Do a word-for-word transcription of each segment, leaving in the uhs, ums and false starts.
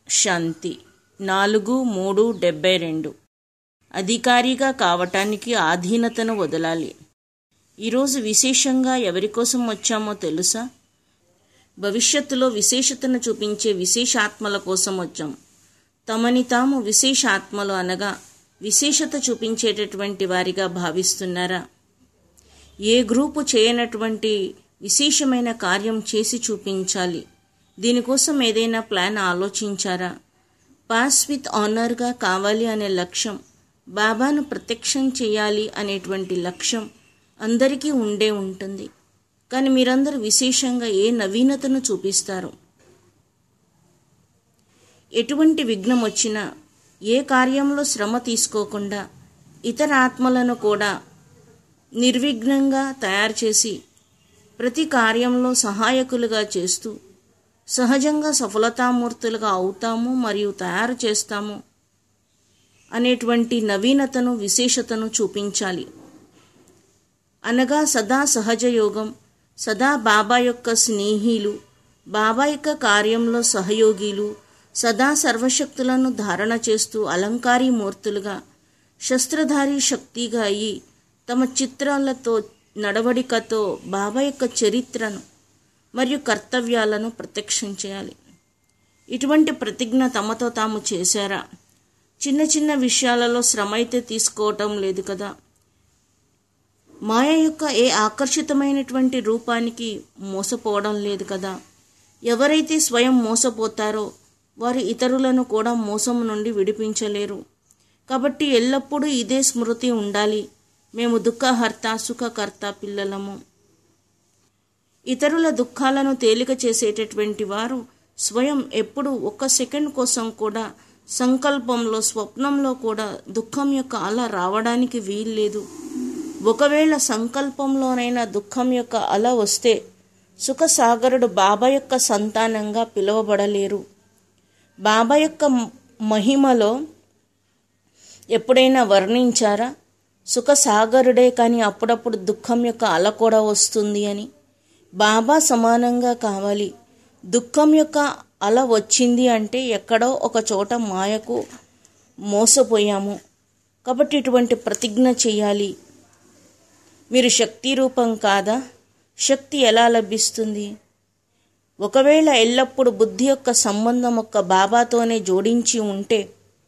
శాంతి. నాలుగు మూడు డెబ్బై రెండు. అధికారిగా కావటానికి ఆధీనతను వదలాలి. ఈరోజు విశేషంగా ఎవరి కోసం వచ్చామో తెలుసా? భవిష్యత్తులో విశేషతను చూపించే విశేషాత్మల కోసం వచ్చాం. తమని తాము విశేషాత్మలు అనగా విశేషత చూపించేటటువంటి వారిగా భావిస్తున్నారా? ఏ గ్రూపు చేయనటువంటి విశేషమైన కార్యం చేసి చూపించాలి. దీనికోసం ఏదైనా ప్లాన్ ఆలోచించారా? పాస్ విత్ ఆనర్గా కావాలి అనే లక్ష్యం, బాబాను ప్రత్యక్షం చేయాలి అనేటువంటి లక్ష్యం అందరికీ ఉండే ఉంటుంది. కానీ మీరందరూ విశేషంగా ఏ నవీనతను చూపిస్తారు? ఎటువంటి విఘ్నం వచ్చినా ఏ కార్యంలో శ్రమ తీసుకోకుండా ఇతర ఆత్మలను కూడా నిర్విఘ్నంగా తయారు చేసి ప్రతి కార్యంలో సహాయకులుగా చేస్తూ సహజంగా సఫలతామూర్తులుగా అవుతాము మరియు తయారు చేస్తాము అనేటువంటి నవీనతను విశేషతను చూపించాలి. అనగా సదా సహజ యోగం, సదా బాబా యొక్క స్నేహిలు, బాబా యొక్క కార్యంలో సహయోగిలు, సదా సర్వశక్తులను ధారణ చేస్తూ అలంకారీ మూర్తులుగా శస్త్రధారి శక్తిగా అయి తమ చిత్రాలతో నడవడికతో బాబా యొక్క చరిత్రను మరియు కర్తవ్యాలను ప్రత్యక్షం చేయాలి. ఇటువంటి ప్రతిజ్ఞ తమతో తాము చేశారా? చిన్న చిన్న విషయాలలో శ్రమ అయితే తీసుకోవటం లేదు కదా. మాయ యొక్క ఏ ఆకర్షితమైనటువంటి రూపానికి మోసపోవడం లేదు కదా. ఎవరైతే స్వయం మోసపోతారో వారు ఇతరులను కూడా మోసం నుండి విడిపించలేరు. కాబట్టి ఎల్లప్పుడూ ఇదే స్మృతి ఉండాలి, మేము దుఃఖహర్త సుఖకర్త పిల్లలము. ఇతరుల దుఃఖాలను తేలిక చేసేటటువంటి వారు స్వయం ఎప్పుడు ఒక్క సెకండ్ కోసం కూడా సంకల్పంలో స్వప్నంలో కూడా దుఃఖం యొక్క అల రావడానికి వీల్లేదు. ఒకవేళ సంకల్పంలోనైనా దుఃఖం యొక్క అల వస్తే సుఖసాగరుడు బాబా యొక్క సంతానంగా పిలువబడలేరు. బాబా యొక్క మహిమలో ఎప్పుడైనా వర్ణించారా? సుఖసాగరుడే కానీ అప్పుడప్పుడు దుఃఖం యొక్క అల కూడా వస్తుంది అని. బాబా సమానంగా కావాలి. దుఃఖం యొక్క అల వచ్చింది అంటే ఎక్కడో ఒక చోట మాయకు మోసపోయాము. కాబట్టి ఇటువంటి ప్రతిజ్ఞ చేయాలి. మీరు శక్తి రూపం కాదా? శక్తి ఎలా లభిస్తుంది? ఒకవేళ ఎల్లప్పుడూ బుద్ధి యొక్క సంబంధం ఒక్క బాబాతోనే జోడించి ఉంటే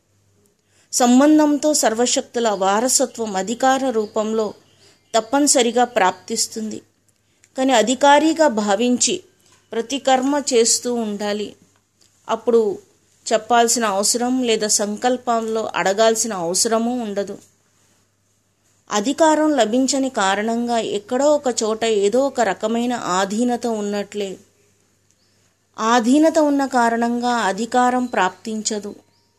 సంబంధంతో సర్వశక్తుల వారసత్వం అధికార రూపంలో తప్పనిసరిగా ప్రాప్తిస్తుంది. కానీ అధికారిగా భావించి ప్రతి కర్మ చేస్తూ ఉండాలి. అప్పుడు చెప్పాల్సిన అవసరం లేదా సంకల్పంలో అడగాల్సిన అవసరమూ ఉండదు. అధికారం లభించని కారణంగా ఎక్కడో ఒక చోట ఏదో ఒక రకమైన ఆధీనత ఉన్నట్లే. ఆధీనత ఉన్న కారణంగా అధికారం ప్రాప్తించదు.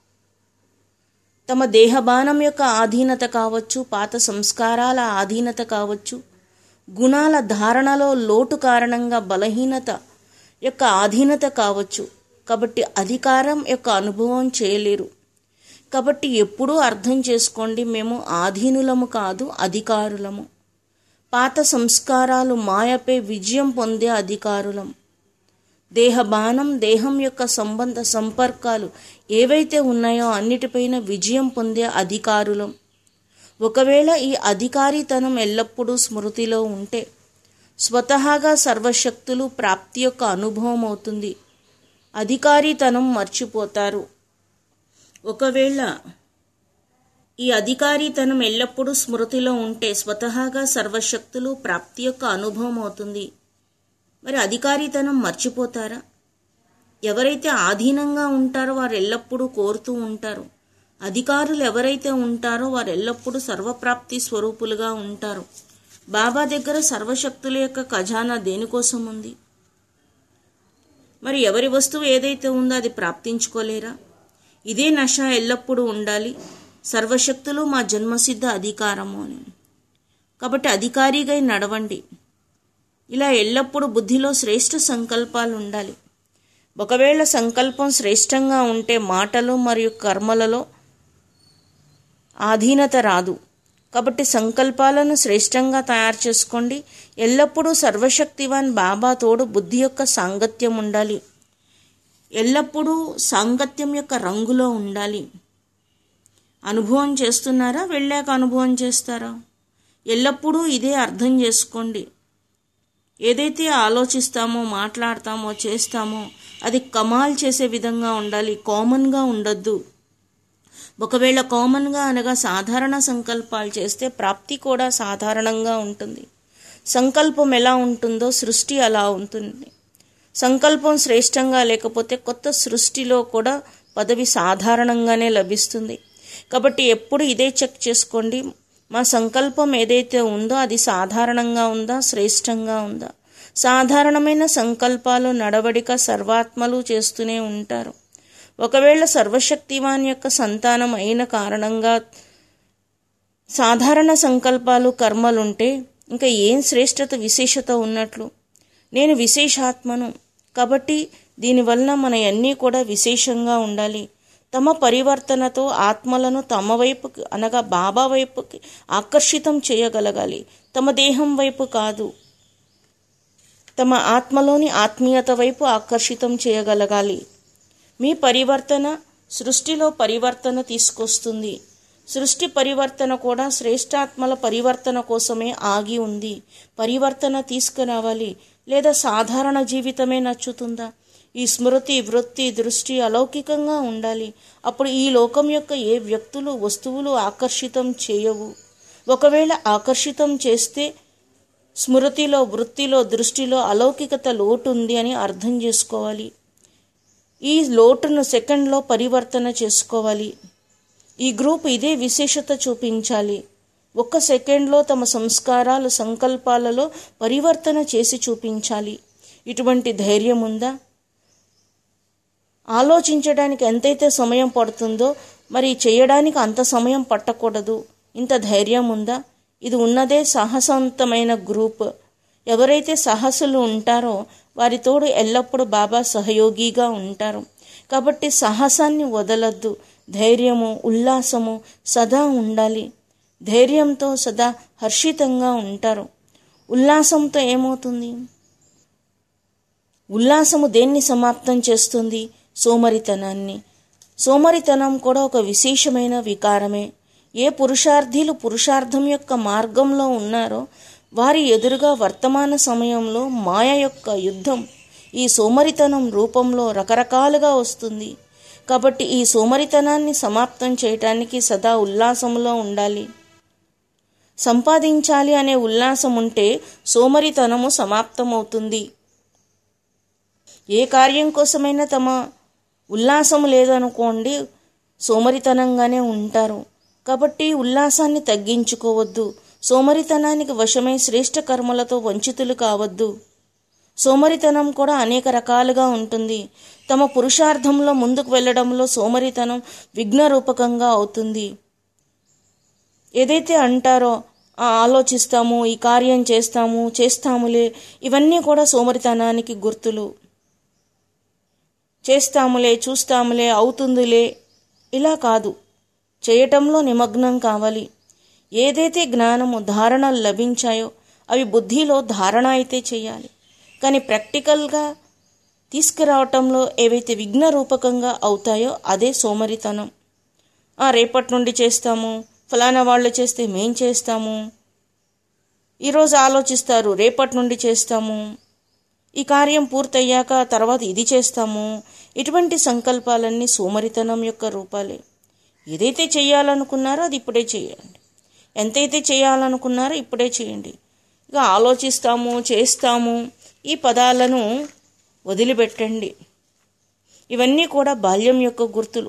తమ దేహబానం యొక్క ఆధీనత కావచ్చు, పాత సంస్కారాల ఆధీనత కావచ్చు, గుణాల ధారణలో లోటు కారణంగా బలహీనత యొక్క ఆధీనత కావచ్చు. కాబట్టి అధికారం యొక్క అనుభవం చేయలేరు. కాబట్టి ఎప్పుడూ అర్థం చేసుకోండి, మేము ఆధీనులము కాదు, అధికారులము. పాత సంస్కారాలు మాయపై విజయం పొందే అధికారులం. దేహబానం, దేహం యొక్క సంబంధ సంపర్కాలు ఏవైతే ఉన్నాయో అన్నిటిపైన విజయం పొందే అధికారులం. ఒకవేళ ఈ అధికారితనం ఎల్లప్పుడూ స్మృతిలో ఉంటే స్వతహాగా సర్వశక్తులు ప్రాప్తి యొక్క అనుభవం అవుతుంది. అధికారితనం మర్చిపోతారు. ఒకవేళ ఈ అధికారితనం ఎల్లప్పుడూ స్మృతిలో ఉంటే స్వతహాగా సర్వశక్తులు ప్రాప్తి యొక్క అనుభవం అవుతుంది. మరి అధికారితనం మర్చిపోతారా? ఎవరైతే ఆధీనంగా ఉంటారో వారు ఎల్లప్పుడూ కోరుతూ ఉంటారు. అధికారులు ఎవరైతే ఉంటారో వారు ఎల్లప్పుడూ సర్వప్రాప్తి స్వరూపులుగా ఉంటారు. బాబా దగ్గర సర్వశక్తుల యొక్క ఖజానా దేనికోసం ఉంది? మరి ఎవరి వస్తువు ఏదైతే ఉందో అది ప్రాప్తించుకోలేరా? ఇదే నష ఎల్లప్పుడూ ఉండాలి. సర్వశక్తులు మా జన్మసిద్ధ అధికారము అని. కాబట్టి అధికారిగా నడవండి. ఇలా ఎల్లప్పుడూ బుద్ధిలో శ్రేష్ఠ సంకల్పాలు ఉండాలి. ఒకవేళ సంకల్పం శ్రేష్టంగా ఉంటే మాటలు మరియు కర్మలలో ఆధీనత రాదు. కాబట్టి సంకల్పాలను శ్రేష్టంగా తయారు చేసుకోండి. ఎల్లప్పుడూ సర్వశక్తివాన్ బాబా తోడు బుద్ధి యొక్క సాంగత్యం ఉండాలి. ఎల్లప్పుడూ సాంగత్యం యొక్క రంగులో ఉండాలి. అనుభవం చేస్తున్నారా, వెళ్ళాక అనుభవం చేస్తారా? ఎల్లప్పుడూ ఇదే అర్థం చేసుకోండి. ఏదైతే ఆలోచిస్తామో, మాట్లాడతామో, చేస్తామో అది కమాల్ చేసే విధంగా ఉండాలి, కామన్గా ఉండొద్దు. ఒకవేళ కామన్గా అనగా సాధారణ సంకల్పాలు చేస్తే ప్రాప్తి కూడా సాధారణంగా ఉంటుంది. సంకల్పం ఎలా ఉంటుందో సృష్టి అలా ఉంటుంది. సంకల్పం శ్రేష్టంగా లేకపోతే కొత్త సృష్టిలో కూడా పదవి సాధారణంగానే లభిస్తుంది. కాబట్టి ఎప్పుడు ఇదే చెక్ చేసుకోండి, మా సంకల్పం ఏదైతే ఉందో అది సాధారణంగా ఉందా, శ్రేష్టంగా ఉందా? సాధారణమైన సంకల్పాలు నడవడిక సర్వాత్మలు చేస్తూనే ఉంటారు. ఒకవేళ సర్వశక్తివాన్ యొక్క సంతానం అయిన కారణంగా సాధారణ సంకల్పాలు కర్మలుంటే ఇంకా ఏం శ్రేష్టత విశేషత ఉన్నట్లు? నేను విశేషాత్మను కాబట్టి దీనివలన మన అన్నీ కూడా విశేషంగా ఉండాలి. తమ పరివర్తనతో ఆత్మలను తమ వైపుకి అనగా బాబా వైపుకి ఆకర్షితం చేయగలగాలి. తమ దేహం వైపు కాదు, తమ ఆత్మలోని ఆత్మీయత వైపు ఆకర్షితం చేయగలగాలి. మీ పరివర్తన సృష్టిలో పరివర్తన తీసుకొస్తుంది. సృష్టి పరివర్తన కూడా శ్రేష్టాత్మల పరివర్తన కోసమే ఆగి ఉంది. పరివర్తన తీసుకురావాలి. లేదా సాధారణ జీవితమే నచ్చుతుందా? ఈ స్మృతి, వృత్తి, దృష్టి అలౌకికంగా ఉండాలి. అప్పుడు ఈ లోకం యొక్క ఏ వ్యక్తులు, వస్తువులు ఆకర్షితం చేయవు. ఒకవేళ ఆకర్షితం చేస్తే స్మృతిలో, వృత్తిలో, దృష్టిలో అలౌకికత లోటు ఉంది అని అర్థం చేసుకోవాలి. ఈ లోటును సెకండ్లో పరివర్తన చేసుకోవాలి. ఈ గ్రూప్ ఇదే విశేషత చూపించాలి. ఒక్క సెకండ్లో తమ సంస్కారాలు, సంకల్పాలలో పరివర్తన చేసి చూపించాలి. ఇటువంటి ధైర్యం ఉందా? ఆలోచించడానికి ఎంతైతే సమయం పడుతుందో మరి చేయడానికి అంత సమయం పట్టకూడదు. ఇంత ధైర్యం ఉందా? ఇది ఉన్నదే సాహసవంతమైన గ్రూప్. ఎవరైతే సాహసులు ఉంటారో వారి తోడు ఎల్లప్పుడూ బాబా సహయోగిగా ఉంటారు. కాబట్టి సాహసాన్ని వదలద్దు. ధైర్యము, ఉల్లాసము సదా ఉండాలి. ధైర్యంతో సదా హర్షితంగా ఉంటారు. ఉల్లాసంతో ఏమవుతుంది? ఉల్లాసము దేన్ని సమాప్తం చేస్తుంది? సోమరితనాన్ని. సోమరితనం కూడా ఒక విశేషమైన వికారమే. ఏ పురుషార్థులు పురుషార్థం యొక్క మార్గంలో ఉన్నారో వారి ఎదురుగా వర్తమాన సమయంలో మాయ యొక్క యుద్ధం ఈ సోమరితనం రూపంలో రకరకాలుగా వస్తుంది. కాబట్టి ఈ సోమరితనాన్ని సమాప్తం చేయటానికి సదా ఉల్లాసంలో ఉండాలి. సంపాదించాలి అనే ఉల్లాసం ఉంటే సోమరితనము సమాప్తమవుతుంది. ఏ కార్యం కోసమైనా తమ ఉల్లాసము లేదనుకోండి, సోమరితనంగానే ఉంటారు. కాబట్టి ఉల్లాసాన్ని తగ్గించుకోవద్దు. సోమరితనానికి వశమై శ్రేష్ఠ కర్మలతో వంచితులు కావద్దు. సోమరితనం కూడా అనేక రకాలుగా ఉంటుంది. తమ పురుషార్థంలో ముందుకు వెళ్ళడంలో సోమరితనం విఘ్నరూపకంగా అవుతుంది. ఏదైతే అంటారో ఆలోచిస్తాము, ఈ కార్యం చేస్తాము, చేస్తాములే, ఇవన్నీ కూడా సోమరితనానికి గుర్తులు. చేస్తాములే, చూస్తాములే, అవుతుందిలే, ఇలా కాదు. చేయటంలో నిమగ్నం కావాలి. ఏదైతే జ్ఞానము, ధారణలు లభించాయో అవి బుద్ధిలో ధారణ అయితే చేయాలి. కానీ ప్రాక్టికల్గా తీసుకురావటంలో ఏవైతే విఘ్నరూపకంగా అవుతాయో అదే సోమరితనం. రేపటి నుండి చేస్తాము, ఫలానా వాళ్ళు చేస్తే మేం చేస్తాము, ఈరోజు ఆలోచిస్తారు రేపటి నుండి చేస్తాము, ఈ కార్యం పూర్తయ్యాక తర్వాత ఇది చేస్తాము. ఇటువంటి సంకల్పాలన్నీ సోమరితనం యొక్క రూపాలే. ఏదైతే చేయాలనుకున్నారో అది ఇప్పుడే చేయండి. ఎంతైతే చేయాలనుకున్నారో ఇప్పుడే చేయండి. ఇక ఆలోచిస్తాము, చేస్తాము, ఈ పదాలను వదిలిపెట్టండి. ఇవన్నీ కూడా బాల్యం యొక్క గుర్తులు.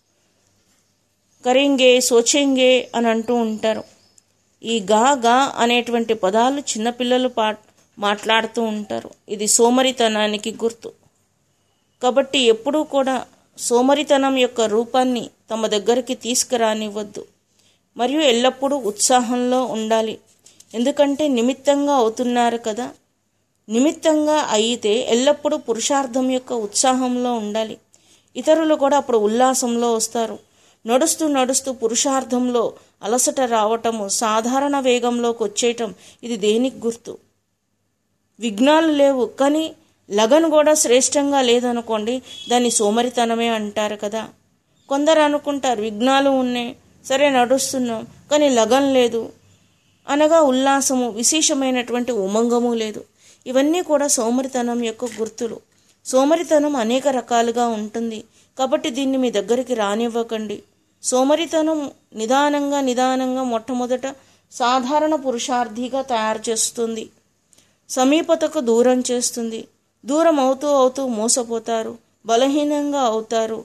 కరేంగే, సోచేంగే అని అంటూ ఉంటారు. ఈ గా గా అనేటువంటి పదాలు చిన్నపిల్లలు పా మాట్లాడుతూ ఉంటారు. ఇది సోమరితనానికి గుర్తు. కాబట్టి ఎప్పుడూ కూడా సోమరితనం యొక్క రూపాన్ని తమ దగ్గరికి తీసుకురానివ్వద్దు. మరియు ఎల్లప్పుడూ ఉత్సాహంలో ఉండాలి. ఎందుకంటే నిమిత్తంగా అవుతున్నారు కదా. నిమిత్తంగా అయితే ఎల్లప్పుడూ పురుషార్థం యొక్క ఉత్సాహంలో ఉండాలి. ఇతరులు కూడా అప్పుడు ఉల్లాసంలో వస్తారు. నడుస్తూ నడుస్తూ పురుషార్థంలో అలసట రావటము, సాధారణ వేగంలోకి వచ్చేయటం, ఇది దేనికి గుర్తు? విఘ్నాలు లేవు, కానీ లగన్ కూడా శ్రేష్టంగా లేదనుకోండి, దాన్ని సోమరితనమే అంటారు కదా. కొందరు అనుకుంటారు విఘ్నాలు ఉన్నాయి, సరే నడుస్తున్నాం, కానీ లగన్ లేదు, అనగా ఉల్లాసము, విశేషమైనటువంటి ఉమంగము లేదు. ఇవన్నీ కూడా సోమరితనం యొక్క గుర్తులు. సోమరితనం అనేక రకాలుగా ఉంటుంది, కాబట్టి దీన్ని మీ దగ్గరికి రానివ్వకండి. సోమరితనం నిదానంగా నిదానంగా మొట్టమొదట సాధారణ పురుషార్థిగా తయారు చేస్తుంది, సమీపతకు దూరం చేస్తుంది. దూరం అవుతూ అవుతూ మోసపోతారు, బలహీనంగా అవుతారు.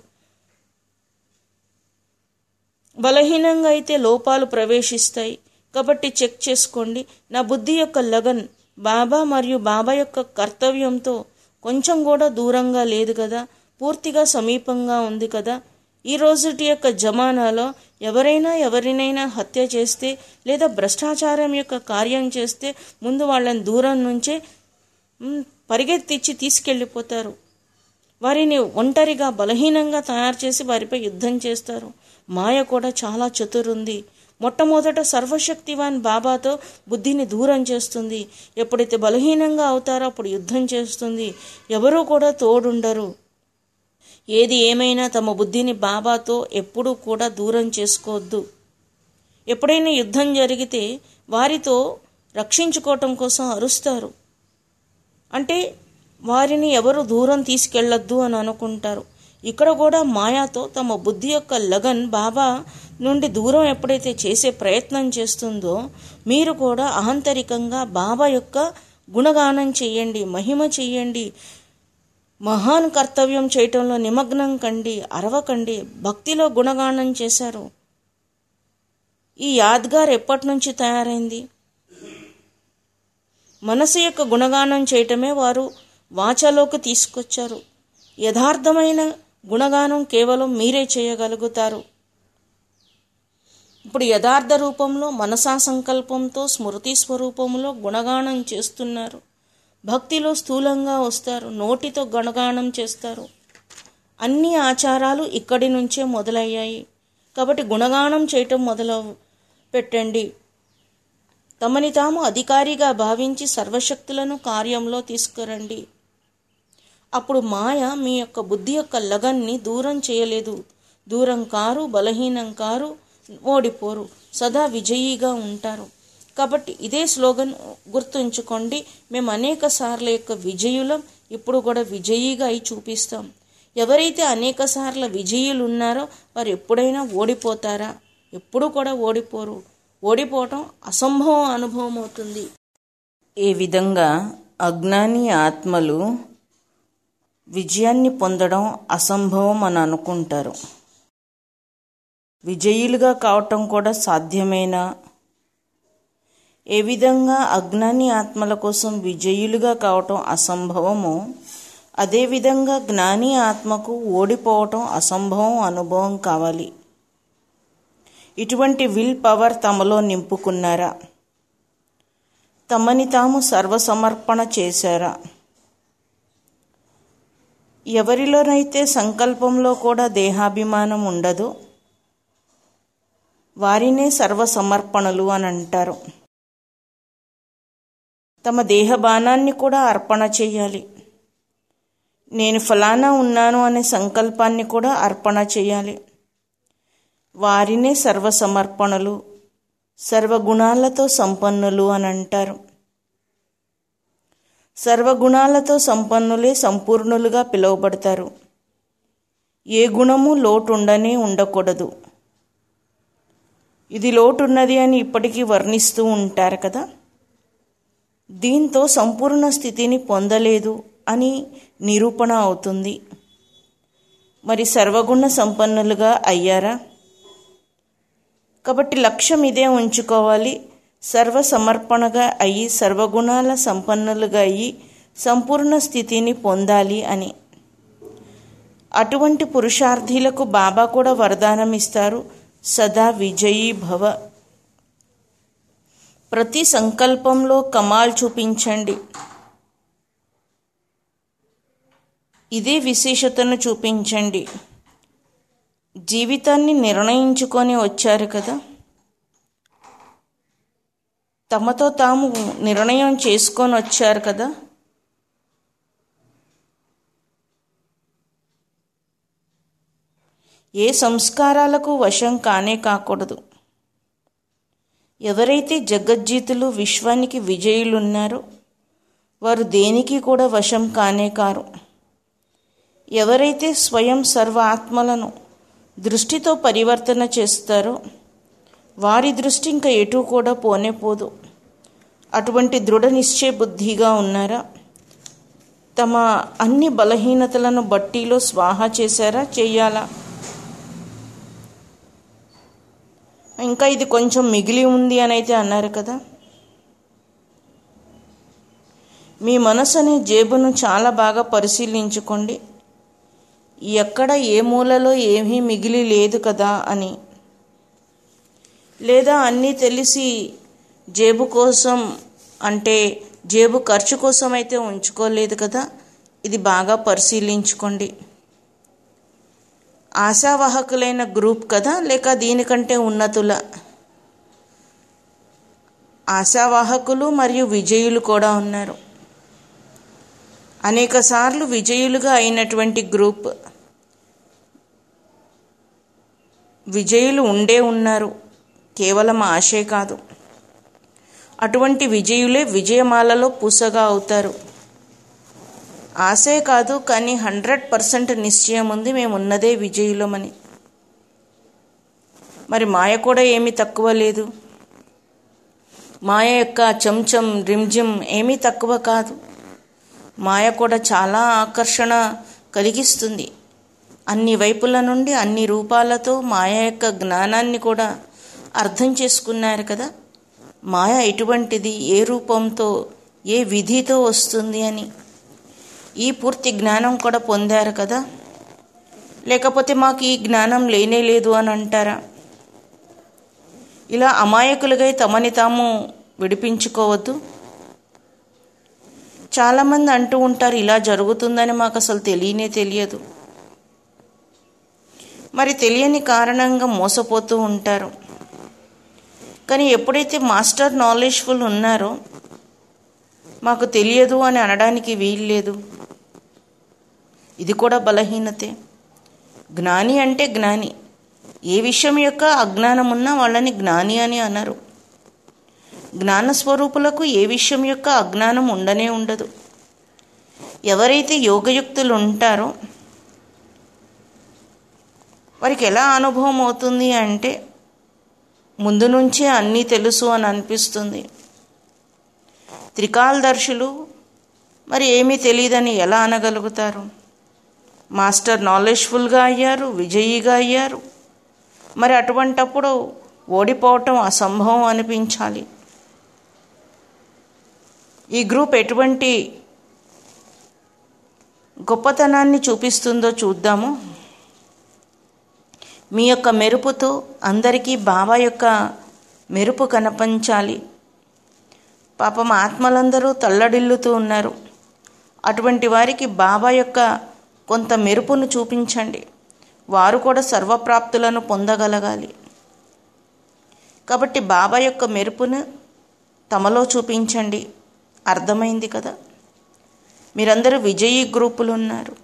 బలహీనంగా అయితే లోపాలు ప్రవేశిస్తాయి. కాబట్టి చెక్ చేసుకోండి, నా బుద్ధి యొక్క లగన్ బాబా మరియు బాబా యొక్క కర్తవ్యంతో కొంచెం కూడా దూరంగా లేదు కదా, పూర్తిగా సమీపంగా ఉంది కదా. ఈ రోజుటి యొక్క జమానాలో ఎవరైనా ఎవరినైనా హత్య చేస్తే లేదా భ్రష్టాచారం యొక్క కార్యం చేస్తే ముందు వాళ్ళని దూరం నుంచే పరిగెత్తిచ్చి తీసుకెళ్ళిపోతారు. వారిని ఒంటరిగా బలహీనంగా తయారు చేసి వారిపై యుద్ధం చేస్తారు. మాయ కూడా చాలా చతురుంది. మొట్టమొదట సర్వశక్తివాన్ బాబాతో బుద్ధిని దూరం చేస్తుంది. ఎప్పుడైతే బలహీనంగా అవుతారో అప్పుడు యుద్ధం చేస్తుంది. ఎవరూ కూడా తోడుండరు. ఏది ఏమైనా తమ బుద్ధిని బాబాతో ఎప్పుడూ కూడా దూరం చేసుకోవద్దు. ఎప్పుడైనా యుద్ధం జరిగితే వారితో రక్షించుకోవటం కోసం అరుస్తారు. అంటే వారిని ఎవరు దూరం తీసుకెళ్లొద్దు అని అనుకుంటారు. ఇక్కడ కూడా మాయాతో తమ బుద్ధి యొక్క లగన్ బాబా నుండి దూరం ఎప్పుడైతే చేసే ప్రయత్నం చేస్తుందో, మీరు కూడా ఆంతరికంగా బాబా యొక్క గుణగానం చెయ్యండి, మహిమ చెయ్యండి, మహాన్ కర్తవ్యం చేయటంలో నిమగ్నం కండి, అరవకండి. భక్తిలో గుణగానం చేశారు. ఈ యాద్గార్ ఎప్పటి నుంచి తయారైంది? మనసు యొక్క గుణగానం చేయటమే వారు వాచలోకి తీసుకొచ్చారు. యథార్థమైన గుణగానం కేవలం మీరే చేయగలుగుతారు. ఇప్పుడు యథార్థ రూపంలో మనసా సంకల్పంతో స్మృతి స్వరూపంలో గుణగానం చేస్తున్నారు. భక్తిలో స్థూలంగా వస్తారు, నోటితో గుణగానం చేస్తారు. అన్ని ఆచారాలు ఇక్కడి నుంచే మొదలయ్యాయి. కాబట్టి గుణగానం చేయటం మొదలు పెట్టండి. తమని తాము అధికారిగా భావించి సర్వశక్తులను కార్యంలో తీసుకురండి. అప్పుడు మాయ మీ యొక్క బుద్ధి యొక్క లగన్ని దూరం చేయలేదు. దూరం కారు, బలహీనం కారు, ఓడిపోరు, సదా విజయీగా ఉంటారు. కాబట్టి ఇదే స్లోగన్ గుర్తుంచుకోండి. మేము అనేక సార్ల యొక్క విజయులం, ఇప్పుడు కూడా విజయీగా అయి చూపిస్తాం. ఎవరైతే అనేక సార్ల విజయులు ఉన్నారో వారు ఎప్పుడైనా ఓడిపోతారా? ఎప్పుడు కూడా ఓడిపోరు. ఓడిపోవటం అసంభవం అనుభవం అవుతుంది. ఏ విధంగా అజ్ఞాని ఆత్మలు విజయాన్ని పొందడం అసంభవం అని అనుకుంటారు, విజయులుగా కావటం కూడా సాధ్యమేనా? ఏ విధంగా అజ్ఞాని ఆత్మల కోసం విజయులుగా కావటం అసంభవమో, అదేవిధంగా జ్ఞాని ఆత్మకు ఓడిపోవటం అసంభవం అనుభవం కావాలి. ఇటువంటి విల్ పవర్ తమలో నింపుకున్నారా? తమని తాము సర్వసమర్పణ చేశారా? ఎవరిలోనైతే సంకల్పంలో కూడా దేహాభిమానం ఉండదో వారినే సర్వసమర్పణలు అని అంటారు. తమ దేహబాణాన్ని కూడా అర్పణ చేయాలి. నేను ఫలానా ఉన్నాను అనే సంకల్పాన్ని కూడా అర్పణ చేయాలి. వారినే సర్వసమర్పణలు, సర్వగుణాలతో సంపన్నులు అని అంటారు. సర్వగుణాలతో సంపన్నులే సంపూర్ణులుగా పిలువబడతారు. ఏ గుణము లోటు ఉండనే ఉండకూడదు. ఇది లోటున్నది అని ఇప్పటికీ వర్ణిస్తూ ఉంటారు కదా. దీంతో సంపూర్ణ స్థితిని పొందలేదు అని నిరూపణ అవుతుంది. మరి సర్వగుణ సంపన్నులుగా అయ్యారా? కాబట్టి లక్ష్యం ఇదే ఉంచుకోవాలి, సర్వసమర్పణగా అయ్యి సర్వగుణాల సంపన్నులుగా అయ్యి సంపూర్ణ స్థితిని పొందాలి అని. అటువంటి పురుషార్థులకు బాబా కూడా వరదానం ఇస్తారు, సదా విజయీ భవ. ప్రతి సంకల్పంలో కమాల్ చూపించండి. ఇదే విశేషతను చూపించండి. జీవితాన్ని నిర్ణయించుకొని వచ్చారు కదా, తమతో తాము నిర్ణయం చేసుకొని వచ్చారు కదా, ఏ సంస్కారాలకు వశం కానే కాకూడదు. ఎవరైతే జగజ్జీతులు, విశ్వానికి విజయులున్నారో వారు దేనికి కూడా వశం కానే కారు. ఎవరైతే స్వయం సర్వ ఆత్మలను దృష్టితో పరివర్తన చేస్తారో వారి దృష్టి ఇంకా ఎటు కూడా పోనే పోదు. అటువంటి దృఢ నిశ్చయ బుద్ధిగా ఉన్నారా? తమ అన్ని బలహీనతలను బట్టీలో స్వాహా చేశారా? చెయ్యాలా? ఇంకా ఇది కొంచెం మిగిలి ఉంది అని అయితే అన్నారు కదా. మీ మనసు అనే జేబును చాలా బాగా పరిశీలించుకోండి. ఎక్కడ ఏ మూలలో ఏమీ మిగిలి లేదు కదా అని. లేదా అన్నీ తెలిసి జేబు కోసం అంటే జేబు ఖర్చు కోసం అయితే ఉంచుకోలేదు కదా. ఇది బాగా పరిశీలించుకోండి. ఆశావాహకులైన గ్రూప్ కదా, లేక దీనికంటే ఉన్నతుల? ఆశావాహకులు మరియు విజయులు కూడా ఉన్నారు. అనేక సార్లు విజయులుగా అయినటువంటి గ్రూప్. విజయులు ఉండే ఉన్నారు, కేవలం ఆశే కాదు. అటువంటి విజయులే విజయమాలలో పూసగా అవుతారు. ఆశే కాదు, కానీ హండ్రెడ్ పర్సెంట్ నిశ్చయం ఉంది మేమున్నదే విజయులమని. మరి మాయ కూడా ఏమీ తక్కువ లేదు. మాయ యొక్క చెంచం రిమ్జిమ్ ఏమీ తక్కువ కాదు. మాయ కూడా చాలా ఆకర్షణ కలిగిస్తుంది. అన్ని వైపుల నుండి అన్ని రూపాలతో మాయ యొక్క జ్ఞానాన్ని కూడా అర్థం చేసుకున్నారు కదా. మాయ ఎటువంటిది, ఏ రూపంతో, ఏ విధితో వస్తుంది అని ఈ పూర్తి జ్ఞానం కూడా పొందారు కదా. లేకపోతే మాకు ఈ జ్ఞానం లేనే లేదు అని అంటారా? ఇలా అమాయకులుగా తమని తాము విడిపించుకోవద్దు. చాలామంది అంటూ ఉంటారు, ఇలా జరుగుతుందని మాకు అసలు తెలియనే తెలియదు. మరి తెలియని కారణంగా మోసపోతూ ఉంటారు. కానీ ఎప్పుడైతే మాస్టర్ నాలెడ్జ్ఫుల్ ఉన్నారో మాకు తెలియదు అని అనడానికి వీల్లేదు. ఇది కూడా బలహీనతే. జ్ఞాని అంటే జ్ఞాని. ఏ విషయం యొక్క అజ్ఞానం ఉన్నా వాళ్ళని జ్ఞాని అని అనరు. జ్ఞానస్వరూపులకు ఏ విషయం యొక్క అజ్ఞానం ఉండనే ఉండదు. ఎవరైతే యోగయుక్తులు ఉంటారో వారికి ఎలా అనుభవం అవుతుంది అంటే ముందు నుంచే అన్నీ తెలుసు అని అనిపిస్తుంది. త్రికాలదర్శులు మరి ఏమీ తెలియదని ఎలా అనగలుగుతారు? మాస్టర్ నాలెడ్జ్ఫుల్గా అయ్యారు, విజయిగా అయ్యారు. మరి అటువంటప్పుడు ఓడిపోవటం అసంభవం అనిపించాలి. ఈ గ్రూప్ ఎటువంటి గొప్పతనాన్ని చూపిస్తుందో చూద్దాము. మీ యొక్క మెరుపుతో అందరికీ బాబా యొక్క మెరుపు కనిపించాలి. పాపం ఆత్మలందరూ తల్లడిల్లుతూ ఉన్నారు. అటువంటి వారికి బాబా యొక్క కొంత మెరుపును చూపించండి. వారు కూడా సర్వప్రాప్తులను పొందగలగాలి. కాబట్టి బాబా యొక్క మెరుపును తమలో చూపించండి. అర్థమైంది కదా. మీరందరూ విజయీ గ్రూపులు ఉన్నారు.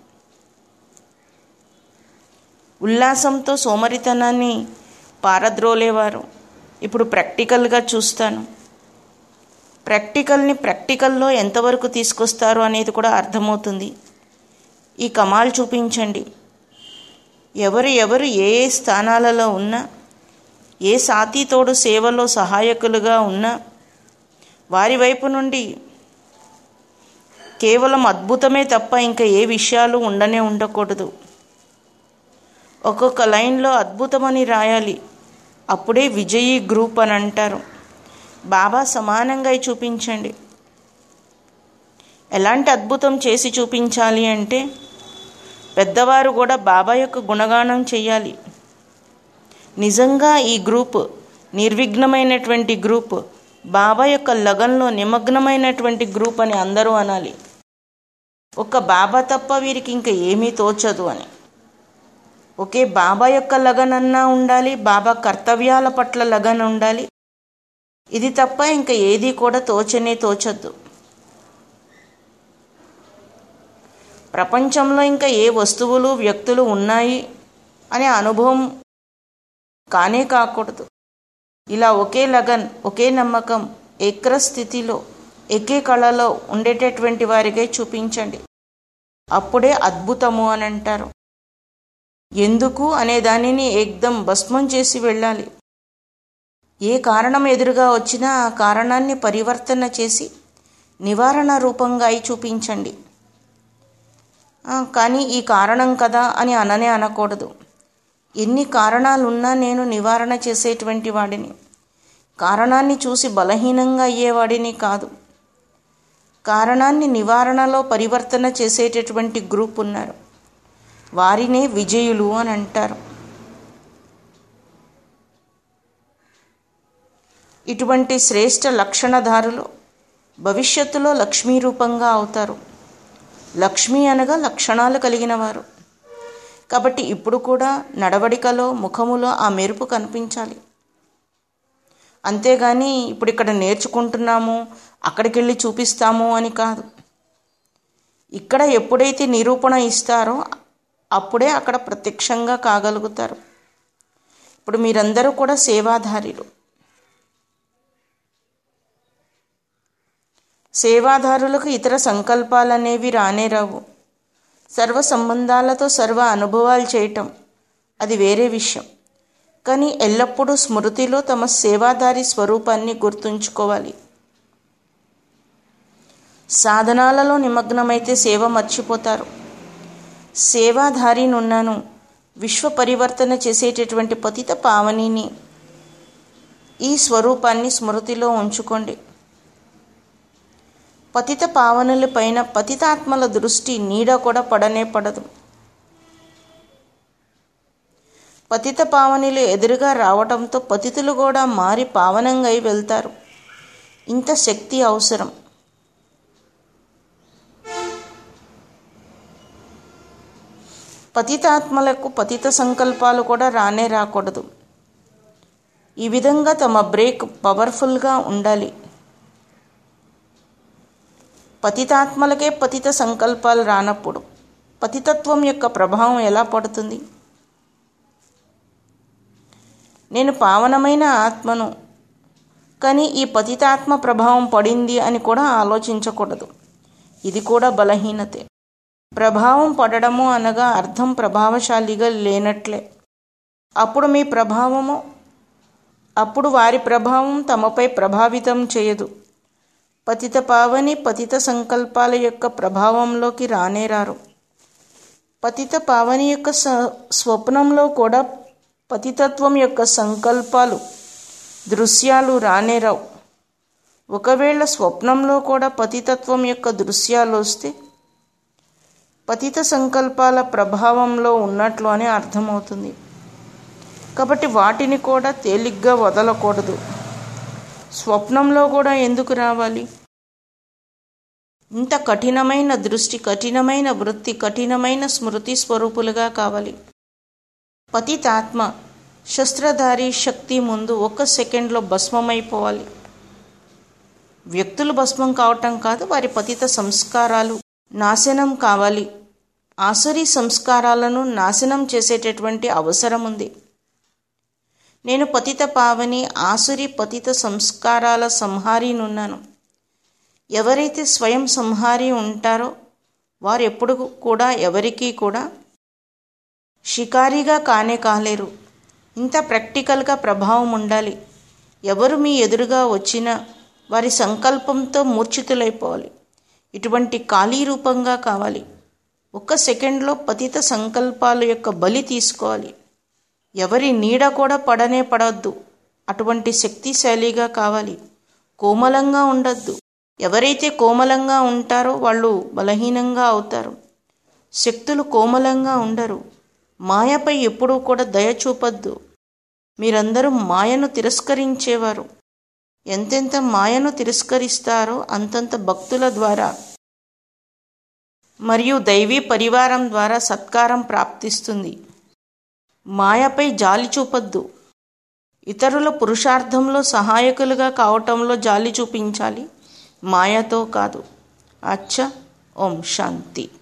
ఉల్లాసంతో సోమరితనాన్ని పారద్రోలేవారు. ఇప్పుడు ప్రాక్టికల్గా చూస్తాను. ప్రాక్టికల్ని ప్రాక్టికల్లో ఎంతవరకు తీసుకొస్తారు అనేది కూడా అర్థమవుతుంది. ఈ కమాల్ చూపించండి. ఎవరు ఎవరు ఏ ఏ స్థానాలలో ఉన్నా, ఏ సాతీతోడు సేవలో సహాయకులుగా ఉన్నా వారి వైపు నుండి కేవలం అద్భుతమే తప్ప ఇంకా ఏ విషయాలు ఉండనే ఉండకూడదు. ఒక్కొక్క లైన్లో అద్భుతమని రాయాలి. అప్పుడే విజయీ గ్రూప్ అని అంటారు. బాబా సమానంగా చూపించండి. ఎలాంటి అద్భుతం చేసి చూపించాలి అంటే పెద్దవారు కూడా బాబా యొక్క గుణగానం చేయాలి. నిజంగా ఈ గ్రూప్ నిర్విఘ్నమైనటువంటి గ్రూప్, బాబా యొక్క లగన్లో నిమగ్నమైనటువంటి గ్రూప్ అని అందరూ అనాలి. ఒక్క బాబా తప్ప వీరికి ఇంకా ఏమీ తోచదు అని. ఒకే బాబా యొక్క లగన్ అన్నా ఉండాలి, బాబా కర్తవ్యాల పట్ల లగన్ ఉండాలి. ఇది తప్ప ఇంకా ఏది కూడా తోచనే తోచద్దు. ప్రపంచంలో ఇంకా ఏ వస్తువులు వ్యక్తులు ఉన్నాయి అనే అనుభవం కానే కాకూడదు. ఇలా ఒకే లగన్, ఒకే నమ్మకం, ఏక్ర స్థితిలో, ఏకే కళలో ఉండేటటువంటి వారికై చూపించండి. అప్పుడే అద్భుతము అని అంటారు. ఎందుకు అనే దానిని ఏకదం భస్మం చేసి వెళ్ళాలి. ఏ కారణం ఎదురుగా వచ్చినా ఆ కారణాన్ని పరివర్తన చేసి నివారణ రూపంగా అయి చూపించండి. కానీ ఈ కారణం కదా అని అననే అనకూడదు. ఎన్ని కారణాలున్నా నేను నివారణ చేసేటువంటి వాడిని, కారణాన్ని చూసి బలహీనంగా అయ్యేవాడిని కాదు. కారణాన్ని నివారణలో పరివర్తన చేసేటటువంటి గ్రూప్ ఉన్నారు, వారినే విజయులు అని అంటారు. ఇటువంటి శ్రేష్ఠ లక్షణధారులు భవిష్యత్తులో లక్ష్మీ రూపంగా అవుతారు. లక్ష్మి అనగా లక్షణాలు కలిగిన వారు. కాబట్టి ఇప్పుడు కూడా నడవడికలో, ముఖములో ఆ మెరుపు కనిపించాలి. అంతేగాని ఇప్పుడు ఇక్కడ నేర్చుకుంటున్నాము, అక్కడికి వెళ్ళి చూపిస్తాము అని కాదు. ఇక్కడ ఎప్పుడైతే నిరూపణ ఇస్తారో అప్పుడే అక్కడ ప్రత్యక్షంగా కాగలుగుతారు. ఇప్పుడు మీరందరూ కూడా సేవాధారులు. సేవాదారులకు ఇతర సంకల్పాలు అనేవి రానే రావు. సర్వ సంబంధాలతో సర్వ అనుభవాలు చేయటం అది వేరే విషయం. కానీ ఎల్లప్పుడూ స్మృతిలో తమ సేవాదారి స్వరూపాన్ని గుర్తుంచుకోవాలి. సాధనాలలో నిమగ్నమైతే సేవ మర్చిపోతారు. సేవాధారినున్నాను, విశ్వ పరివర్తన చేసేటటువంటి పతిత పావనిని, ఈ స్వరూపాన్ని స్మృతిలో ఉంచుకోండి. పతిత పావనుల పైన పతితాత్మల దృష్టి నీడ కూడా పడనే పడదు. పతిత పావనులు ఎదురుగా రావటంతో పతితులు కూడా మారి పావనంగా అయి వెళ్తారు. ఇంత శక్తి అవసరం. పతితాత్మలకు పతిత సంకల్పాలు కూడా రానే రాకూడదు. ఈ విధంగా తమ బ్రేక్ పవర్ఫుల్గా ఉండాలి. పతితాత్మలకే పతిత సంకల్పాలు రానప్పుడు పతితత్వం యొక్క ప్రభావం ఎలా పడుతుంది? నేను పావనమైన ఆత్మను, కానీ ఈ పతితాత్మ ప్రభావం పడింది అని కూడా ఆలోచించకూడదు. ఇది కూడా బలహీనతే. ప్రభావం పడడము అనగా అర్థం ప్రభావశాలిగా లేనట్లే. అప్పుడు మీ ప్రభావము, అప్పుడు వారి ప్రభావం తమపై ప్రభావితం చేయదు. పతిత పావని పతిత సంకల్పాల యొక్క ప్రభావంలోకి రానే రారు. పతిత పావని యొక్క స్వప్నంలో కూడా పతితత్వం యొక్క సంకల్పాలు, దృశ్యాలు రానే రావు. ఒకవేళ స్వప్నంలో కూడా పతితత్వం యొక్క దృశ్యాలు వస్తే పతిత సంకల్పాల ప్రభావంలో ఉన్నట్లు అని అర్థమవుతుంది. కాబట్టి వాటిని కూడా తేలిగ్గా వదలకూడదు. స్వప్నంలో కూడా ఎందుకు రావాలి? ఇంత కఠినమైన దృష్టి, కఠినమైన వృత్తి, కఠినమైన స్మృతి స్వరూపులుగా కావాలి. పతితాత్మ శస్త్రధారి శక్తి ముందు ఒక్క సెకండ్లో భస్మమైపోవాలి. వ్యక్తులు భస్మం కావటం కాదు, వారి పతిత సంస్కారాలు నాశనం కావాలి. ఆసురీ సంస్కారాలను నాశనం చేసేటటువంటి అవసరం ఉంది. నేను పతిత పావని ఆసురి పతిత సంస్కారాల సంహారినున్నాను. ఎవరైతే స్వయం సంహారి ఉంటారో వారు ఎప్పుడు కూడా ఎవరికీ కూడా షికారిగా కానే కాలేరు. ఇంత ప్రాక్టికల్గా ప్రభావం ఉండాలి. ఎవరు మీ ఎదురుగా వచ్చినా వారి సంకల్పంతో మూర్ఛితులైపోవాలి. ఇటువంటి ఖాళీ రూపంగా కావాలి. ఒక్క సెకండ్లో పతిత సంకల్పాల యొక్క బలి తీసుకోవాలి. ఎవరి నీడ కూడా పడనే పడద్దు. అటువంటి శక్తిశాలిగా కావాలి. కోమలంగా ఉండద్దు. ఎవరైతే కోమలంగా ఉంటారో వాళ్ళు బలహీనంగా అవుతారు. శక్తులు కోమలంగా ఉండరు. మాయపై ఎప్పుడూ కూడా దయ చూపద్దు. మీరందరూ మాయను తిరస్కరించేవారు. ఎంతెంత మాయను తిరస్కరిస్తారో అంతంత భక్తుల ద్వారా మరియు దైవీ పరివారం ద్వారా సత్కారం ప్రాప్తిస్తుంది. మాయపై జాలి చూపద్దు. ఇతరుల పురుషార్థంలో సహాయకులుగా కావటంలో జాలి చూపించాలి, మాయతో కాదు. అచ్చా. ఓం శాంతి.